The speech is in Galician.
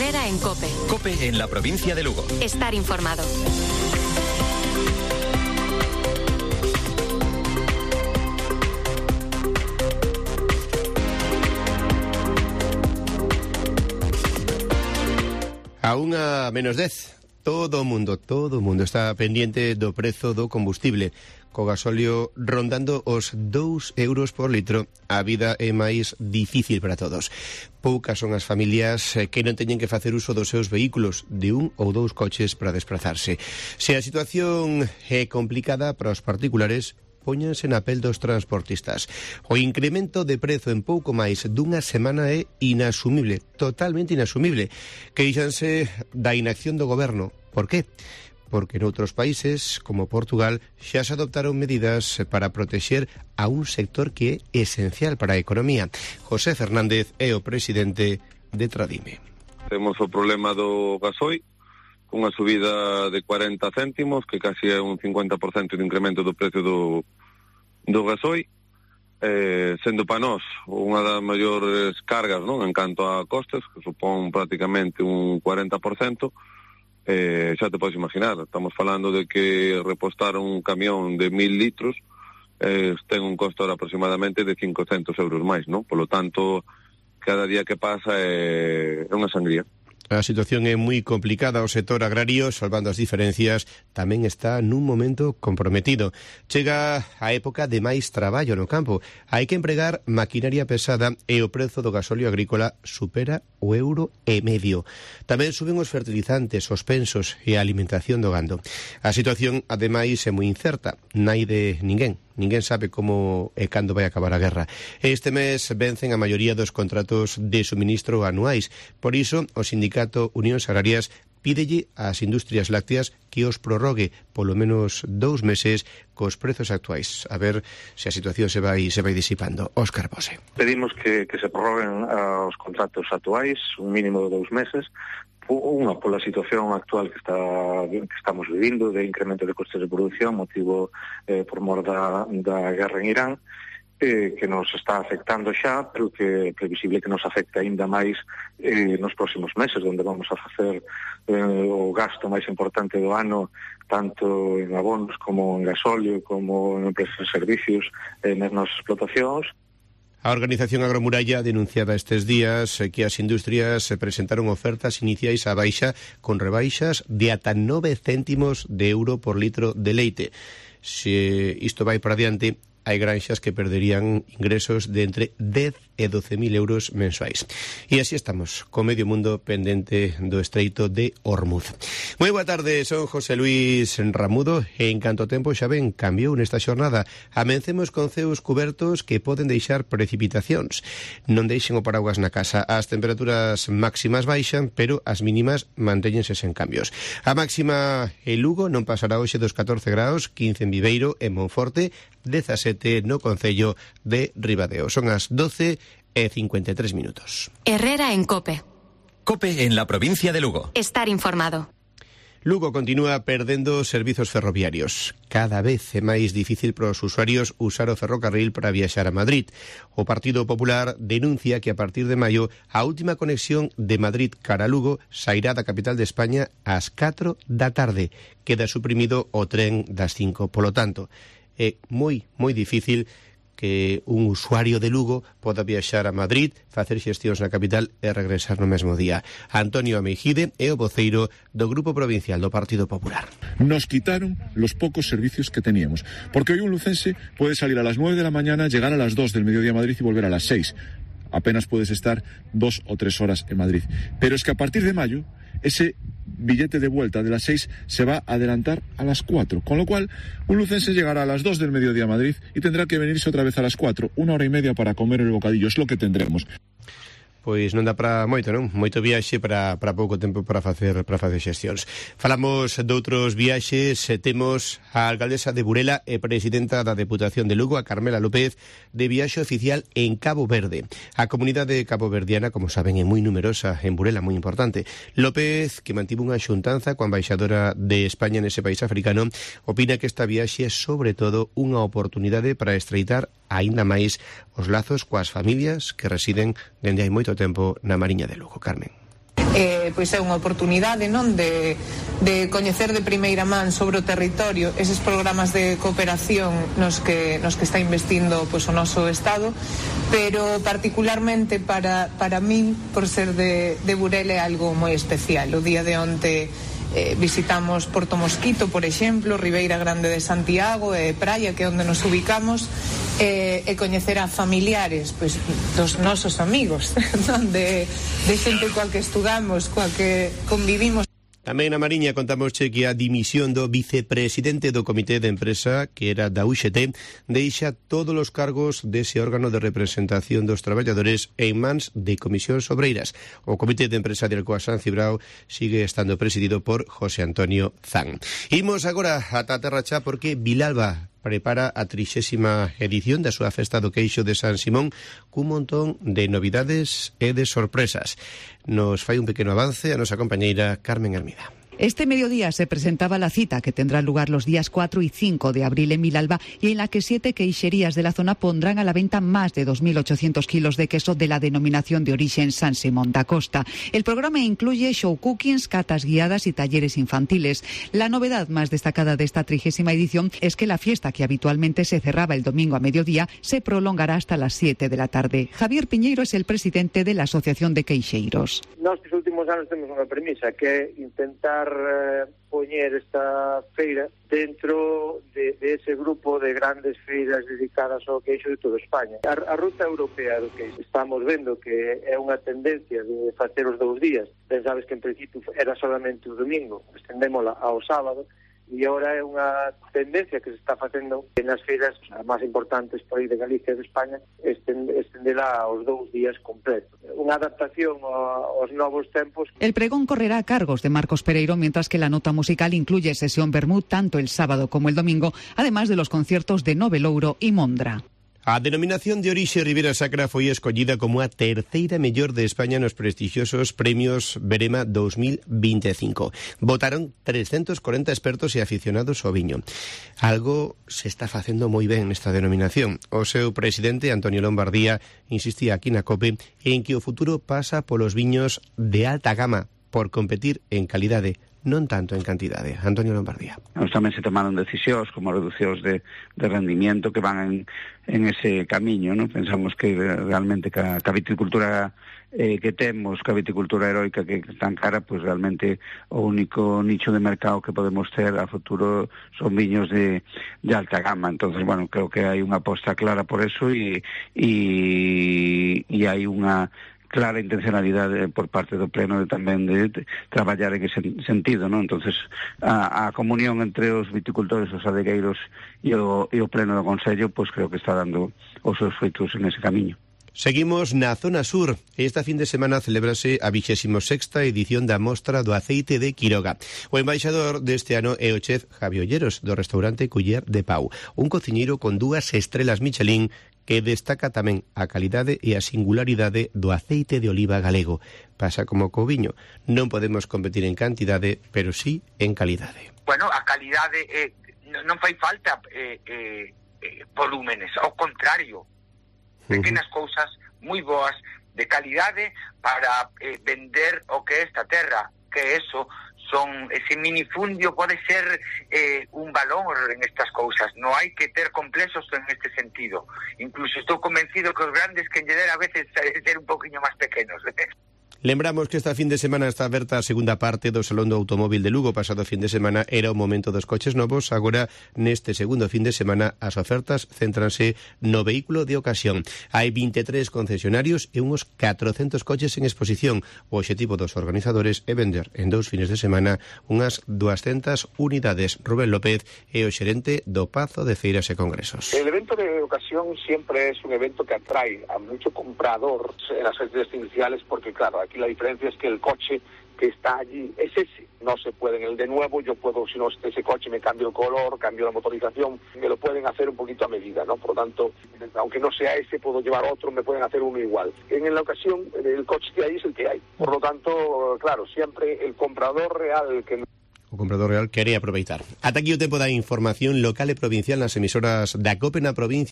Herrera en COPE. COPE en la provincia de Lugo. Estar informado. A 1:10. Todo o mundo está pendiente do prezo do combustible. Co gasóleo rondando os 2 euros por litro, a vida é máis difícil para todos. Poucas son as familias que non teñen que facer uso dos seus vehículos, de un ou dous coches para desplazarse. Se a situación é complicada para os particulares, póñanse na pel dos transportistas. O incremento de prezo en pouco máis dunha semana é inasumible, totalmente inasumible. Queixanse da inacción do goberno. Por qué? Porque noutros países, como Portugal, xa se adoptaron medidas para protexer a un sector que é esencial para a economía. José Fernández é o presidente de Tradime. Temos o problema do gasoil, unha subida de 40 céntimos, que casi é un 50% de incremento do precio do gasoil, sendo para nós unha das maiores cargas, non, en canto a costes, que supón prácticamente un 40%, xa te podes imaginar, estamos falando de que repostar un camión de 1000 litros ten un costo aproximadamente de 500 euros máis, non? Por lo tanto, cada día que pasa é unha sangría. A situación é moi complicada. O sector agrario, salvando as diferencias, tamén está nun momento comprometido. Chega a época de máis traballo no campo. Hai que empregar maquinaria pesada e o prezo do gasóleo agrícola supera o €1,5. Tamén suben os fertilizantes, os pensos e a alimentación do gando. A situación, ademais, é moi incerta. Nai de ninguén. Ninguén sabe como e cando vai acabar a guerra. Este mes vencen a maioría dos contratos de suministro anuais. Por iso, o sindicato Unións Agrarias pídelle ás industrias lácteas que os prorrogue polo menos 2 meses cos prezos actuais. A ver se a situación se vai disipando. Óscar Bose. Pedimos que se prorroguen os contratos actuais, un mínimo de 2 meses, unha pola situación actual que estamos vivindo de incremento de costes de produción motivo por mor da guerra en Irán, que nos está afectando xa, pero que é previsible que nos afecte aínda máis nos próximos meses, onde vamos a facer o gasto máis importante do ano, tanto en abonos como en gasóleo, como en empresas de servicios nas nosas explotacións. A Organización Agromuralla denunciaba estes días que as industrias presentaron ofertas iniciais á baixa con rebaixas de ata 9 céntimos de euro por litro de leite. Se isto vai para diante, hai granxas que perderían ingresos de entre 10 e 12.000 euros mensuais. E así estamos, co medio mundo pendente do estreito de Hormuz. Moi boa tarde, son José Luis Ramudo e en canto tempo xa ven, cambiou nesta xornada. Amencemos con ceos cubertos que poden deixar precipitacións. Non deixen o paraguas na casa. As temperaturas máximas baixan, pero as mínimas mantéñense sen cambios. A máxima en Lugo non pasará hoxe dos 14 graus, 15 en Viveiro, en Monforte, 17 no concello de Ribadeo. Son as 12:53 minutos. Herrera en COPE. COPE en la provincia de Lugo. Estar informado. Lugo continúa perdendo servizos ferroviarios. Cada vez é máis difícil para os usuarios usar o ferrocarril para viaxar a Madrid. O Partido Popular denuncia que a partir de maio a última conexión de Madrid cara a Lugo sairá da capital de España ás 4 da tarde. Queda suprimido o tren das 5. Polo tanto, é moi difícil que un usuario de Lugo poda viaxar a Madrid, facer xestións na capital e regresar no mesmo día. Antonio Ameijide é o voceiro do Grupo Provincial do Partido Popular. Nos quitaron los pocos servicios que teníamos, porque hoy un lucense puede salir a las 9 de la mañana, llegar a las 2 del mediodía a Madrid y volver a las 6. Apenas puedes estar 2 o 3 horas en Madrid. Pero es que a partir de mayo, ese billete de vuelta de las 6 se va a adelantar a las 4, con lo cual un lucense llegará a las 2 del mediodía a Madrid y tendrá que venirse otra vez a las 4, 1 hora y media para comer el bocadillo, es lo que tendremos. Pois non dá para moito, non? Moito viaxe para pouco tempo para facer xestións. Falamos doutros viaxes, temos a alcaldesa de Burela e presidenta da Deputación de Lugo, a Carmela López, de viaxe oficial en Cabo Verde. A comunidade caboverdiana, como saben, é moi numerosa en Burela, moi importante. López, que mantivo unha xuntanza coa embaixadora de España nese país africano, opina que esta viaxe é sobre todo unha oportunidade para estreitar aínda máis os lazos coas familias que residen dende hai moito tempo na Mariña de Lugo. Carmen. pois é unha oportunidade, non, de coñecer de primeira man sobre o territorio eses programas de cooperación nos que está investindo pois o noso Estado, pero particularmente para min, por ser de Burela, é algo moi especial. O día de onte visitamos Porto Mosquito, por exemplo, Ribeira Grande de Santiago e Praia, que é onde nos ubicamos, e coñecer a familiares pois dos nosos amigos, non? de xente coa que estudamos, coa que convivimos. Tamén na Mariña contamos que a dimisión do vicepresidente do Comité de Empresa, que era da UGT, deixa todos os cargos dese órgano de representación dos traballadores en mans de comisións obreiras. O Comité de Empresa de Alcoa San Cibrao sigue estando presidido por José Antonio Zan. Imos agora ata a Terra Chá porque Vilalba prepara a 30ª edición da súa Festa do Queixo de San Simón cun montón de novidades e de sorpresas. Nos fai un pequeno avance a nosa compañeira Carmen Hermida. Este mediodía se presentaba la cita que tendrá lugar los días 4 y 5 de abril en Vilalba y en la que 7 queixerías de la zona pondrán a la venta más de 2.800 kilos de queso de la denominación de origen San Simón da Costa. El programa incluye show cookings, catas guiadas y talleres infantiles. La novedad más destacada de esta 30ª edición es que la fiesta, que habitualmente se cerraba el domingo a mediodía, se prolongará hasta las 7 de la tarde. Javier Piñeiro es el presidente de la Asociación de Queixeiros. Nestes últimos anos temos unha premisa que é intentar poñer esta feira dentro de ese grupo de grandes feiras dedicadas ao queixo de toda España. A ruta europea do queixo estamos vendo que é unha tendencia de facer os 2 días. Pensabes que en principio era solamente o domingo, estendémola ao sábado, e agora é unha tendencia que se está facendo nas feiras máis importantes por aí de Galicia e de España, estendela aos 2 días completos. Unha adaptación aos novos tempos. El pregón correrá a cargos de Marcos Pereiro, mientras que la nota musical incluye sesión vermut tanto el sábado como el domingo, además de los conciertos de Novelouro y Mondra. A denominación de orixe Ribeira Sacra foi escollida como a terceira mellor de España nos prestixiosos premios Berema 2025. Votaron 340 expertos e aficionados ao viño. Algo se está facendo moi ben nesta denominación. O seu presidente, Antonio Lombardía, insistía aquí na COPE en que o futuro pasa polos viños de alta gama por competir en calidade, non tanto en cantidade. Antonio Lombardía. Tamén se tomaron decisións como reducións de rendimiento que van en ese camiño, non? Pensamos que realmente que a viticultura que temos, que a viticultura heroica que tan cara, pues realmente o único nicho de mercado que podemos ter a futuro son viños de alta gama. Entonces, bueno, creo que hai unha aposta clara por eso e hai unha clara intencionalidade por parte do Pleno de tamén de traballar en ese sentido, non? Entonces, a comunión entre os viticultores, os adegueiros e o Pleno do Consello, pois creo que está dando os seus feitos en ese camiño. Seguimos na zona sur. Esta fin de semana celebrase a 26ª edición da Mostra do Aceite de Quiroga. O embaixador deste ano é o chef Javi Olleros, do restaurante Culler de Pau, un cociñeiro con 2 estrelas Michelin que destaca tamén a calidade e a singularidade do aceite de oliva galego. Pasa como co viño, non podemos competir en cantidade, pero sí en calidade. Bueno, a calidade non fai falta volúmenes, ao contrario, pequenas cousas moi boas de calidade para vender o que é esta terra, que eso son ese minifundio pode ser un valor en estas cousas. Non hai que ter complexos en este sentido. Incluso estou convencido que os grandes que enlledera a veces ser un poquinho máis pequenos. Lembramos que esta fin de semana está aberta a segunda parte do Salón do Automóvil de Lugo. Pasado fin de semana era o momento dos coches novos. Agora, neste segundo fin de semana, as ofertas céntranse no vehículo de ocasión. Hai 23 concesionarios e uns 400 coches en exposición. O obxectivo dos organizadores é vender en 2 fines de semana unhas 200 unidades. Rubén López é o xerente do Pazo de Feiras e Congresos. El evento de ocasión siempre es un evento que atrae a mucho comprador en las fechas iniciales porque, claro, aquí la diferencia es que el coche que está allí es ese. No se puede en el de nuevo, yo puedo, si no ese coche me cambio el color, cambio la motorización, me lo pueden hacer un poquito a medida, ¿no? Por lo tanto, aunque no sea ese, puedo llevar otro, me pueden hacer uno igual. En la ocasión, el coche que hay es el que hay. Por lo tanto, claro, siempre el comprador real que... O comprador real quere aproveitar. Ata aquí o tempo da información local e provincial nas emisoras da COPE na provincia.